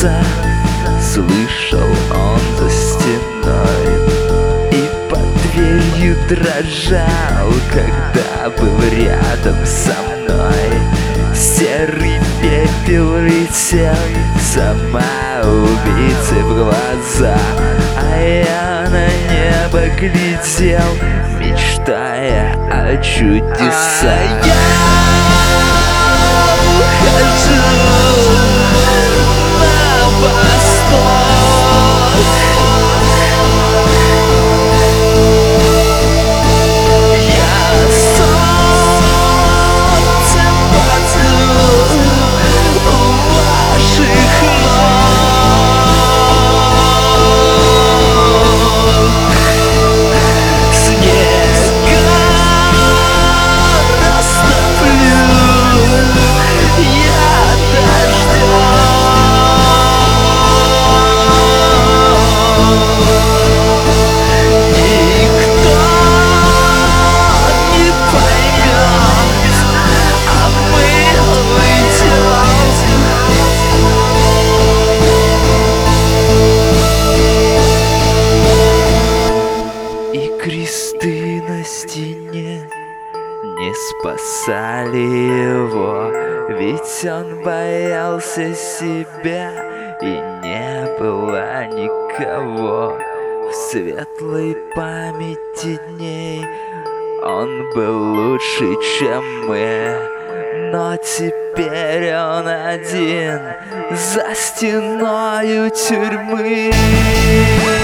голоса слышал он за стеной, и под дверью дрожал, когда был рядом со мной. Серый пепел летел самоубийце в глаза, а я на небо глядел, мечтая о чудесах. Я ухожу на восток, я солнце поцелую у ваших ног. Снега растоплю я дождем. Никто не поймет, а мы уйдем. И кресты на стене не спасали его, ведь он боялся себя, и не было никого. В светлой памяти дней он был лучше, чем мы, но теперь он один за стеною тюрьмы.